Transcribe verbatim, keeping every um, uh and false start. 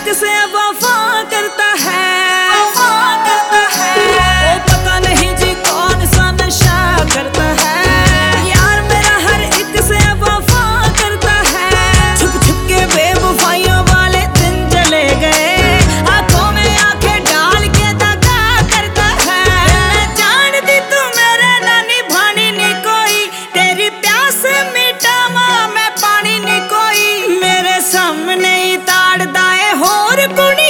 एक से वफा करता है, वफा करता है। ओ पता नहीं जी कौन सा नशा करता है, यार मेरा हर एक से वफा करता है। छुप छुप के बेवफाइयों वाले दिन चले गए, आंखों में आंखें डाल के दगा करता है। मैं जानती तू मेरे ना निभानी नी कोई, तेरी प्यास मिटावा मैं पानी नी कोई। मेरे सामने ही ताड़ दाए होर कुड़ी